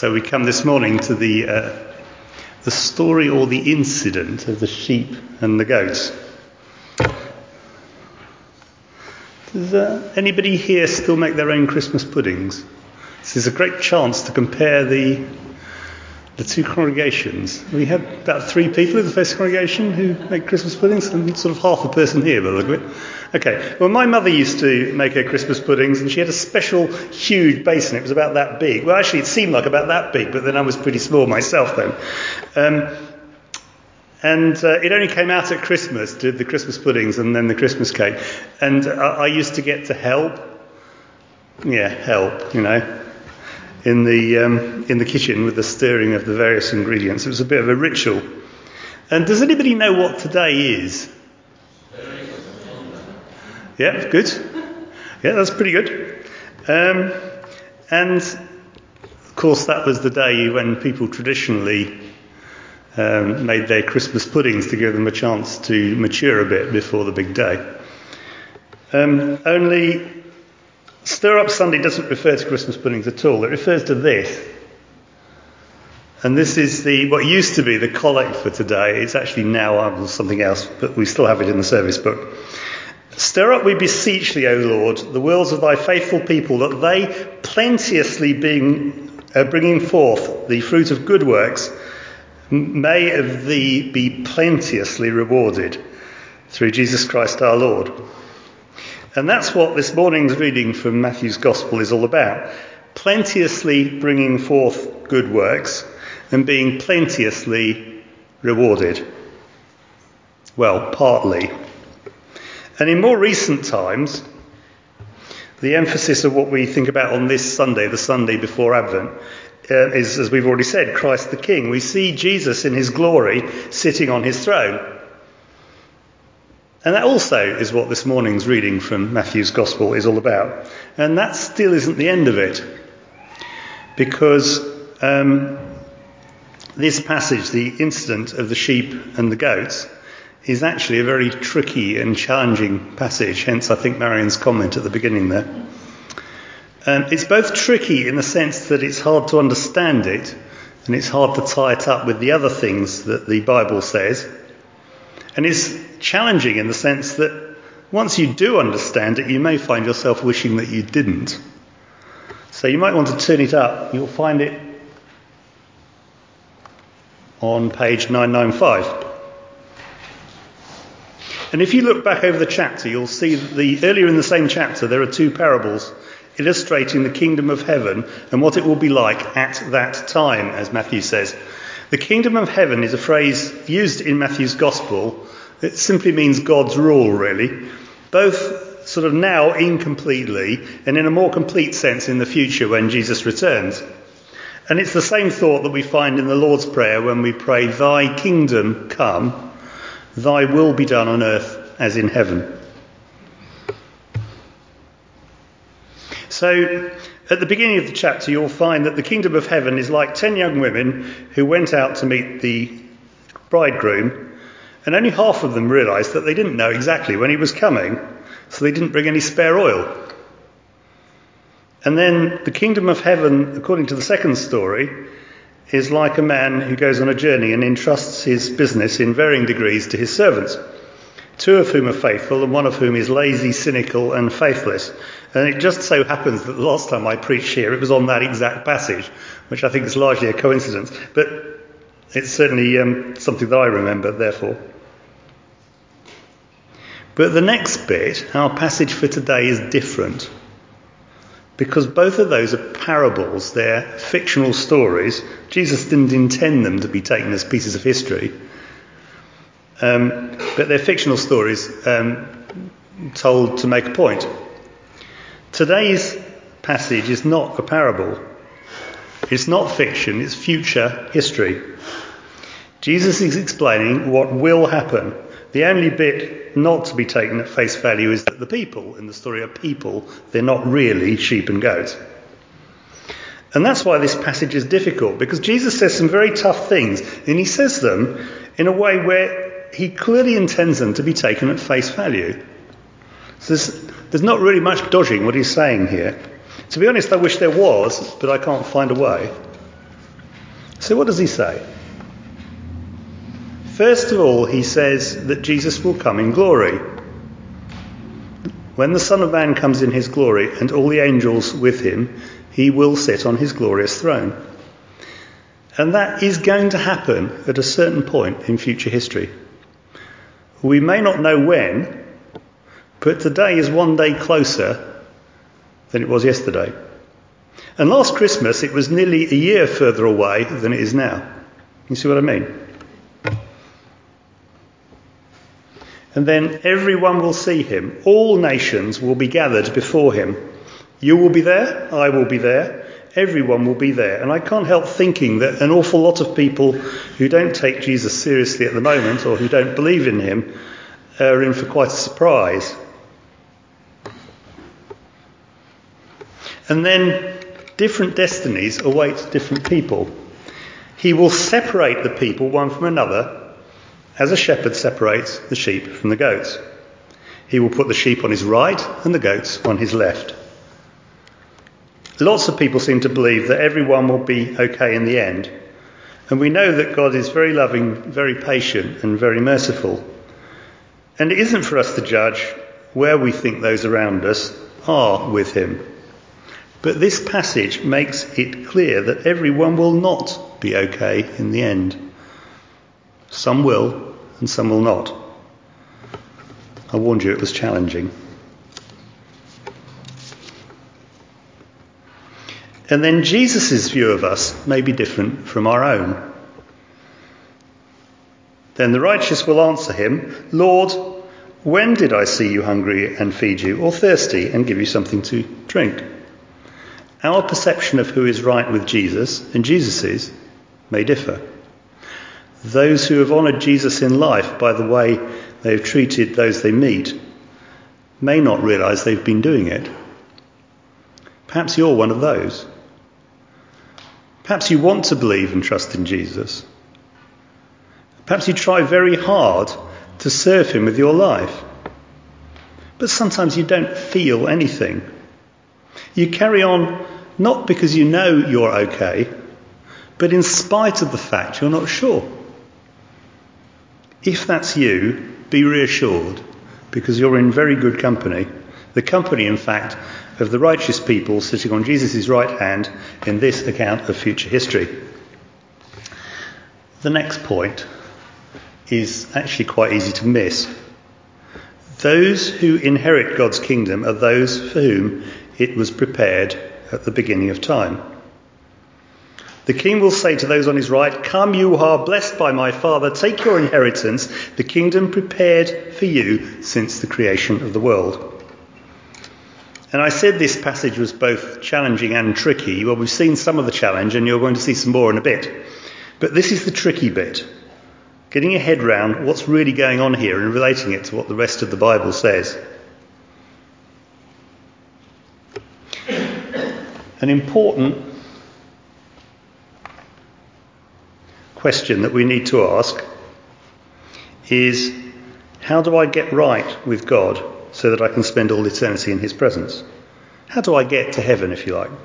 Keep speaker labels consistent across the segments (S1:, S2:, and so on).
S1: So we come this morning to the story or the incident of the sheep and the goats. Does anybody here still make their own Christmas puddings? This is a great chance to compare the two congregations. We had about 3 people in the first congregation who make Christmas puddings, and sort of half a person here by the look of it. Okay, well, my mother used to make her Christmas puddings, and she had a special huge basin. It was about that big. Well, actually, it seemed like about that big, but then I was pretty small myself then. And it only came out at Christmas, did the Christmas puddings and then the Christmas cake. And I used to get to help, in the kitchen with the stirring of the various ingredients. It was a bit of a ritual. And does anybody know what today is? Yeah, good. Yeah, that's pretty good. And of course that was the day when people traditionally made their Christmas puddings to give them a chance to mature a bit before the big day. Only Stir Up Sunday doesn't refer to Christmas puddings at all. It refers to this. And this is what used to be the collect for today. It's actually now something else, but we still have it in the service book. Stir up, we beseech thee, O Lord, the wills of thy faithful people, that they plenteously bringing forth the fruit of good works, may of thee be plenteously rewarded through Jesus Christ our Lord. And that's what this morning's reading from Matthew's Gospel is all about. Plenteously bringing forth good works and being plenteously rewarded. Well, partly. And in more recent times, the emphasis of what we think about on this Sunday, the Sunday before Advent, is, as we've already said, Christ the King. We see Jesus in his glory sitting on his throne. And that also is what this morning's reading from Matthew's Gospel is all about. And that still isn't the end of it. Because this passage, the incident of the sheep and the goats, is actually a very tricky and challenging passage. Hence, I think Marion's comment at the beginning there. It's both tricky in the sense that it's hard to understand it, and it's hard to tie it up with the other things that the Bible says. And it's challenging in the sense that once you do understand it, you may find yourself wishing that you didn't. So you might want to turn it up. You'll find it on page 995. And if you look back over the chapter, you'll see that earlier in the same chapter there are 2 parables illustrating the kingdom of heaven and what it will be like at that time, as Matthew says. The kingdom of heaven is a phrase used in Matthew's Gospel. It simply means God's rule, really, both sort of now incompletely and in a more complete sense in the future when Jesus returns. And it's the same thought that we find in the Lord's Prayer when we pray, "Thy kingdom come, thy will be done on earth as in heaven." So, at the beginning of the chapter, you'll find that the kingdom of heaven is like 10 young women who went out to meet the bridegroom, and only half of them realised that they didn't know exactly when he was coming, so they didn't bring any spare oil. And then the kingdom of heaven, according to the second story, is like a man who goes on a journey and entrusts his business in varying degrees to his servants, 2 of whom are faithful and 1 of whom is lazy, cynical and faithless. And it just so happens that the last time I preached here, it was on that exact passage, which I think is largely a coincidence. But it's certainly something that I remember, therefore. But the next bit, our passage for today, is different. Because both of those are parables, they're fictional stories. Jesus didn't intend them to be taken as pieces of history. But they're fictional stories told to make a point. Today's passage is not a parable. It's not fiction, it's future history. Jesus is explaining what will happen. The only bit not to be taken at face value is that the people in the story are people. They're not really sheep and goats. And that's why this passage is difficult, because Jesus says some very tough things, and he says them in a way where he clearly intends them to be taken at face value. So there's not really much dodging what he's saying here. To be honest, I wish there was, but I can't find a way. So what does he say? First of all, he says that Jesus will come in glory. When the Son of Man comes in his glory and all the angels with him, he will sit on his glorious throne. And that is going to happen at a certain point in future history. We may not know when, but today is one day closer than it was yesterday. And last Christmas, it was nearly a year further away than it is now. You see what I mean? And then everyone will see him. All nations will be gathered before him. You will be there. I will be there. Everyone will be there. And I can't help thinking that an awful lot of people who don't take Jesus seriously at the moment, or who don't believe in him, are in for quite a surprise. And then different destinies await different people. He will separate the people one from another, as a shepherd separates the sheep from the goats. He will put the sheep on his right and the goats on his left. Lots of people seem to believe that everyone will be okay in the end. And we know that God is very loving, very patient and very merciful. And it isn't for us to judge where we think those around us are with him. But this passage makes it clear that everyone will not be okay in the end. Some will, and some will not. I warned you it was challenging. And then Jesus' view of us may be different from our own. Then the righteous will answer him, Lord, when did I see you hungry and feed you, or thirsty and give you something to drink? Our perception of who is right with Jesus and Jesus's may differ. Those who have honoured Jesus in life by the way they've treated those they meet may not realise they've been doing it. Perhaps you're one of those. Perhaps you want to believe and trust in Jesus. Perhaps you try very hard to serve him with your life. But sometimes you don't feel anything. You carry on not because you know you're okay, but in spite of the fact you're not sure. If that's you, be reassured, because you're in very good company. The company, in fact, of the righteous people sitting on Jesus' right hand in this account of future history. The next point is actually quite easy to miss. Those who inherit God's kingdom are those for whom it was prepared at the beginning of time. The king will say to those on his right, Come, you who are blessed by my Father, take your inheritance, the kingdom prepared for you since the creation of the world. And I said this passage was both challenging and tricky. Well, we've seen some of the challenge and you're going to see some more in a bit. But this is the tricky bit. Getting your head round what's really going on here and relating it to what the rest of the Bible says. An important question that we need to ask is, how do I get right with God so that I can spend all eternity in his presence? How do I get to heaven, if you like?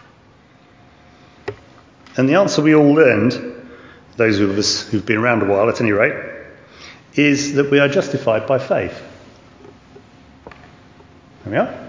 S1: And the answer we all learned, those of us who've been around a while at any rate, is that we are justified by faith. There we are.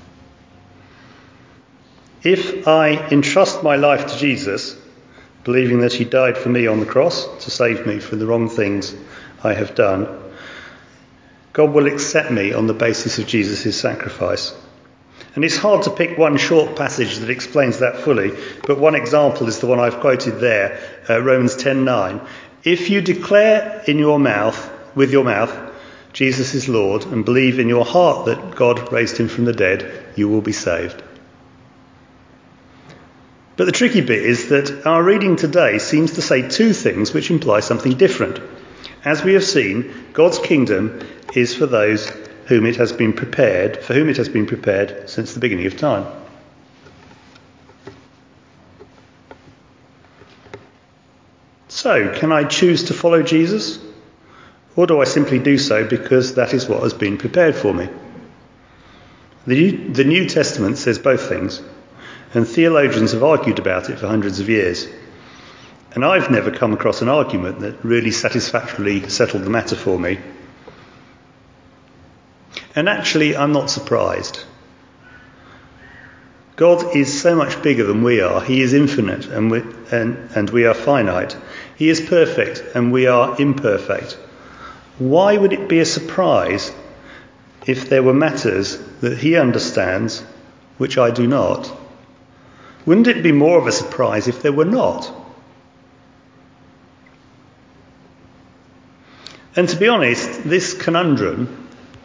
S1: If I entrust my life to Jesus, believing that he died for me on the cross to save me from the wrong things I have done, God will accept me on the basis of Jesus' sacrifice. And it's hard to pick one short passage that explains that fully, but one example is the one I've quoted there, Romans 10:9. If you declare with your mouth, Jesus is Lord, and believe in your heart that God raised him from the dead, you will be saved. But the tricky bit is that our reading today seems to say two things which imply something different. As we have seen, God's kingdom is for those for whom it has been prepared since the beginning of time. So, can I choose to follow Jesus? Or do I simply do so because that is what has been prepared for me? The New Testament says both things. And theologians have argued about it for hundreds of years. And I've never come across an argument that really satisfactorily settled the matter for me. And actually, I'm not surprised. God is so much bigger than we are. He is infinite and we are finite. He is perfect and we are imperfect. Why would it be a surprise if there were matters that he understands which I do not? Wouldn't it be more of a surprise if there were not? And to be honest, this conundrum,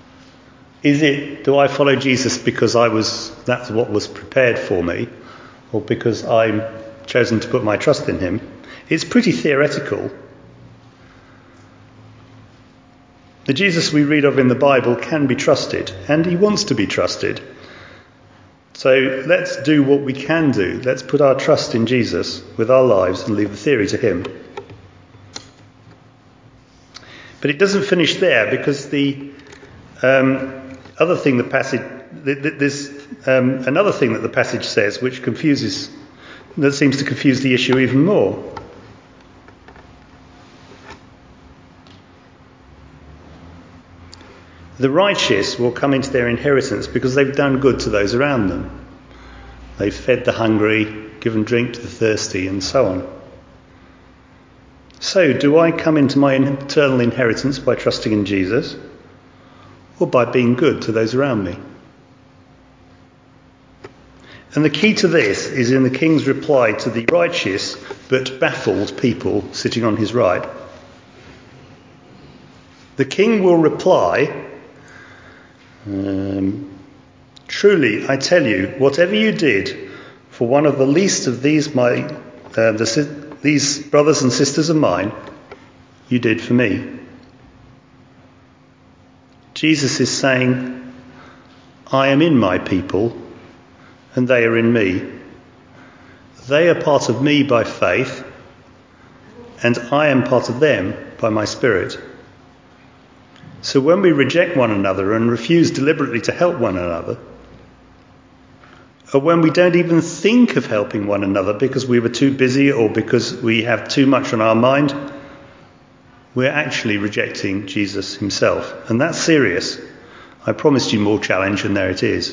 S1: do I follow Jesus because that's what was prepared for me, or because I'm chosen to put my trust in him? It's pretty theoretical. The Jesus we read of in the Bible can be trusted, and he wants to be trusted. So let's do what we can do. Let's put our trust in Jesus with our lives and leave the theory to him. But it doesn't finish there, because the other thing the passage, there's another thing that the passage says that seems to confuse the issue even more. The righteous will come into their inheritance because they've done good to those around them. They've fed the hungry, given drink to the thirsty, and so on. So, do I come into my eternal inheritance by trusting in Jesus, or by being good to those around me? And the key to this is in the king's reply to the righteous but baffled people sitting on his right. The king will reply, truly, I tell you, whatever you did for one of the least of these these brothers and sisters of mine, you did for me. Jesus is saying, I am in my people, and they are in me. They are part of me by faith, and I am part of them by my Spirit. So when we reject one another and refuse deliberately to help one another, or when we don't even think of helping one another because we were too busy or because we have too much on our mind, we're actually rejecting Jesus himself. And that's serious. I promised you more challenge, and there it is.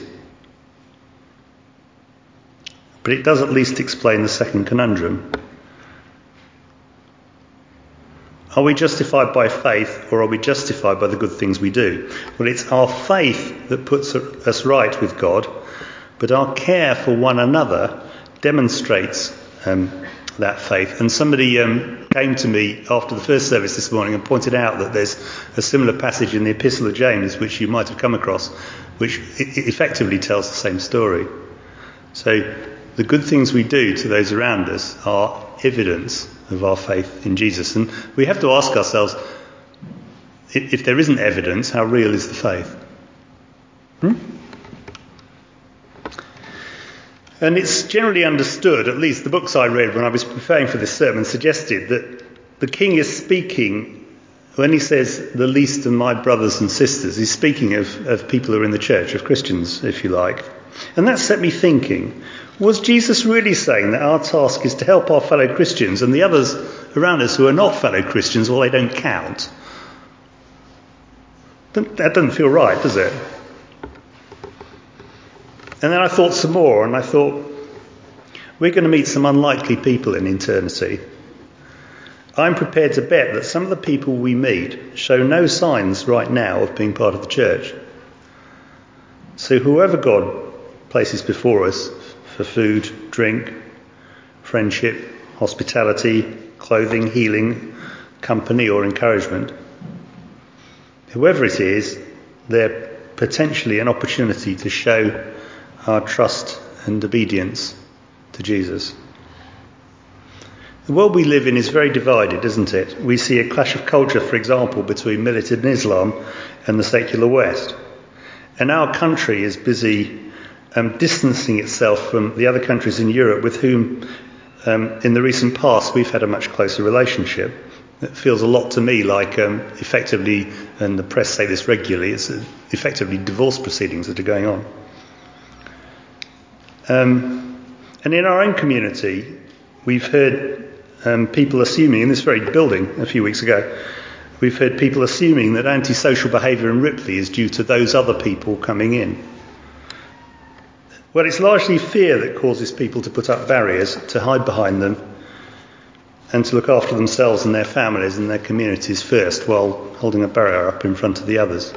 S1: But it does at least explain the second conundrum. Are we justified by faith, or are we justified by the good things we do? Well, it's our faith that puts us right with God, but our care for one another demonstrates that faith. And somebody came to me after the first service this morning and pointed out that there's a similar passage in the Epistle of James, which you might have come across, which effectively tells the same story. So the good things we do to those around us are evidence of our faith in Jesus. And we have to ask ourselves, if there isn't evidence, how real is the faith? And it's generally understood, at least the books I read when I was preparing for this sermon suggested, that the king is speaking, when he says the least of my brothers and sisters, he's speaking of people who are in the church, of Christians, if you like. And that set me thinking, was Jesus really saying that our task is to help our fellow Christians, and the others around us who are not fellow Christians, well, they don't count? That doesn't feel right, does it? And then I thought some more, and I thought, we're going to meet some unlikely people in eternity. I'm prepared to bet that some of the people we meet show no signs right now of being part of the church. So whoever God places before us for food, drink, friendship, hospitality, clothing, healing, company or encouragement, whoever it is, they're potentially an opportunity to show our trust and obedience to Jesus. The world we live in is very divided, isn't it? We see a clash of culture, for example, between militant Islam and the secular West. And our country is busy distancing itself from the other countries in Europe with whom, in the recent past, we've had a much closer relationship. It feels a lot to me like effectively, and the press say this regularly, it's effectively divorce proceedings that are going on. And in our own community, we've heard people assuming, in this very building a few weeks ago, we've heard people assuming that antisocial behaviour in Ripley is due to those other people coming in. Well, it's largely fear that causes people to put up barriers, to hide behind them, and to look after themselves and their families and their communities first, while holding a barrier up in front of the others.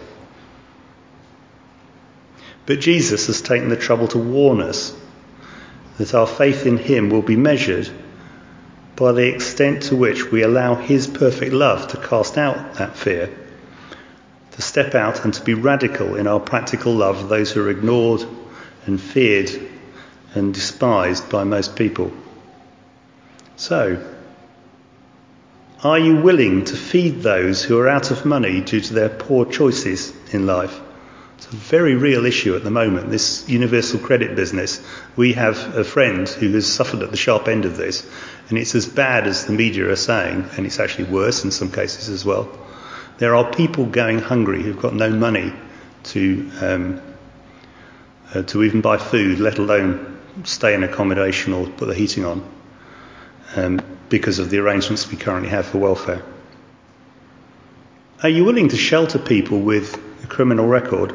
S1: But Jesus has taken the trouble to warn us that our faith in him will be measured by the extent to which we allow his perfect love to cast out that fear, to step out and to be radical in our practical love of those who are ignored and feared and despised by most people. So, are you willing to feed those who are out of money due to their poor choices in life? It's a very real issue at the moment, this universal credit business. We have a friend who has suffered at the sharp end of this, and it's as bad as the media are saying, and it's actually worse in some cases as well. There are people going hungry who've got no money to even buy food, let alone stay in accommodation or put the heating on, because of the arrangements we currently have for welfare. Are you willing to shelter people with a criminal record?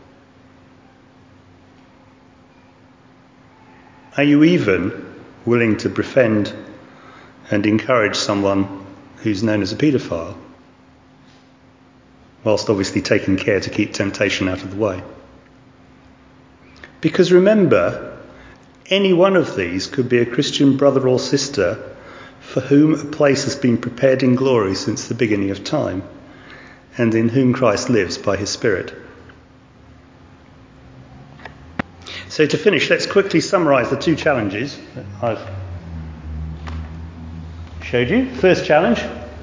S1: Are you even willing to befriend and encourage someone who's known as a paedophile, whilst obviously taking care to keep temptation out of the way? Because remember, any one of these could be a Christian brother or sister for whom a place has been prepared in glory since the beginning of time, and in whom Christ lives by his Spirit. So to finish, let's quickly summarise the two challenges that I've showed you. First challenge: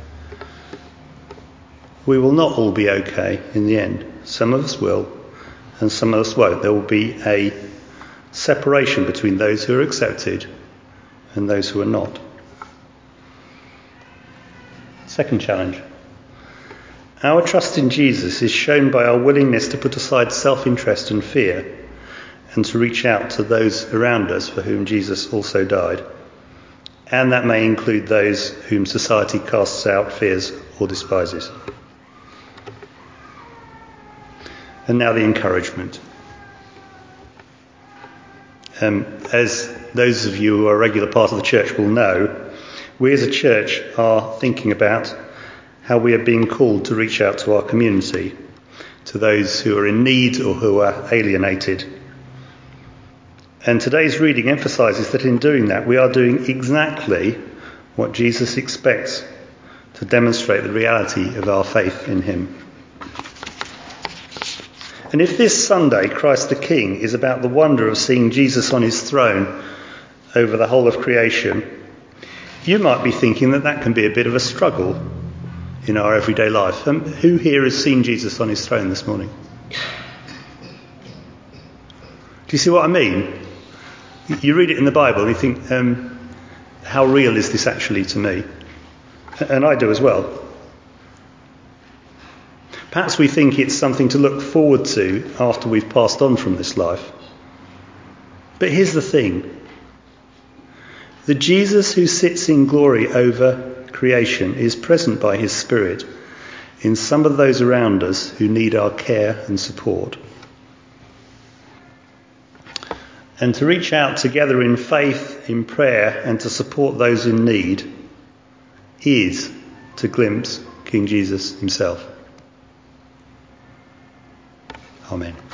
S1: we will not all be okay in the end. Some of us will, and some of us won't. There will be a separation between those who are accepted and those who are not. Second challenge: our trust in Jesus is shown by our willingness to put aside self-interest and fear, and to reach out to those around us for whom Jesus also died. And that may include those whom society casts out, fears, or despises. And now the encouragement. As those of you who are a regular part of the church will know, we as a church are thinking about how we are being called to reach out to our community, to those who are in need or who are alienated. And today's reading emphasises that in doing that, we are doing exactly what Jesus expects to demonstrate the reality of our faith in him. And if this Sunday, Christ the King, is about the wonder of seeing Jesus on his throne over the whole of creation, you might be thinking that that can be a bit of a struggle in our everyday life. Who here has seen Jesus on his throne this morning? Do you see what I mean? You read it in the Bible and you think, how real is this actually to me? And I do as well. Perhaps we think it's something to look forward to after we've passed on from this life. But here's the thing. The Jesus who sits in glory over creation is present by his Spirit in some of those around us who need our care and support. And to reach out together in faith, in prayer, and to support those in need is to glimpse King Jesus himself. Amen.